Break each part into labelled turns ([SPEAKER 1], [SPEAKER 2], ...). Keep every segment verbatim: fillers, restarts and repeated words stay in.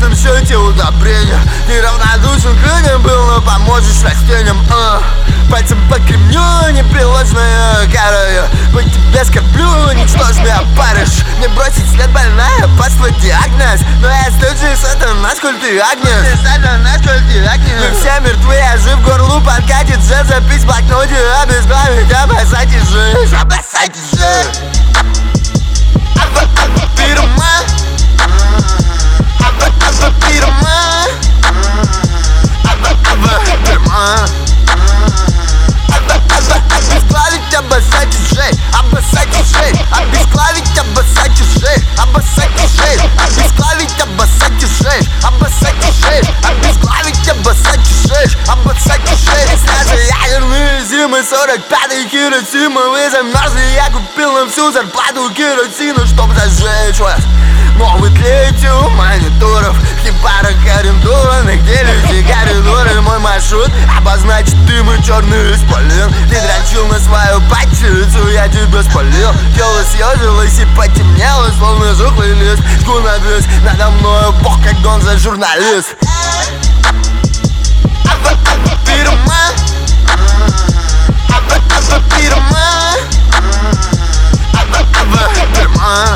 [SPEAKER 1] конечном счете удобрения. Неравнодушен к ним был, но поможешь растениям. а. Пальцем по кремню, непреложная кара. По тебе скорблю, ничтожный опарыш. Мне бросить след больная, паства диагноз. Но я стучу, сатана, сколь ты агнес. Сатана, сколь ты агнес. Мы все мертвы, а жив, горлу подкатит же. Запись в блокноте, обезглавить, обоссать и жить. Обоссать и жить. Пирма. Пирма. Пирма. Обезглавить, обоссать и жить. Обоссать и жить. Обезглавить, обоссать и жить. Обоссать и жить. Обезглавить, обоссать и жить. Обоссать и жить. Обезглавить, обоссать и жить. Обоссать и жить. Наши ядерные зимы, сорок пятый Хиросима. Вы замерзли, я купил на всю зарплату керосина, чтоб зажечь вас. Новый тлеете у мониторов, хибарок арендованных, делите коридоры. Мой маршрут обозначит дым и черный исполин. Ты дрочил на свою патчицу, я тебя спалил. Тело съежилось и потемнело, словно жухлый лист. Жгу надвис надо мною бог, как Гонза журналист. Пирма. Пирма. Пирма.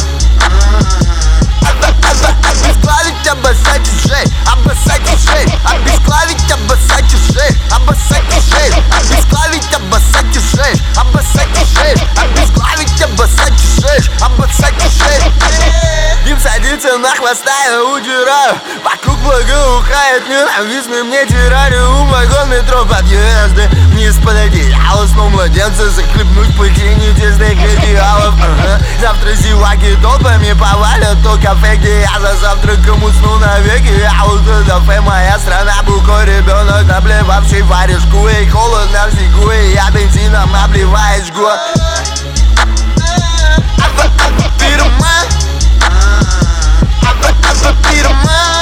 [SPEAKER 1] Обезглавить, обоссать и жить. Обоссать и жить. Обезглавить, обоссать и жить. Обоссать и жить. Обезглавить, обоссать и жить. Обоссать и жить. Обезглавить, обоссать и жить. Обоссать и жить. Дим садится на хвоста, я удираю. Вокруг благоухает ненавистный мне террариум. Вагон метро, подъезды, вниз под одеяло. Снова младенца захлебнуть пути нечестных идеалов. ага. Завтра зеваки толпами повалят то кафе, где я за завтраком усну навеки. А вот это фэ, моя страна, букой ребенок, наблевавший варежку. Эй, холодно в снегу, и я бензином обливаю жгу. Пирма. Пирма.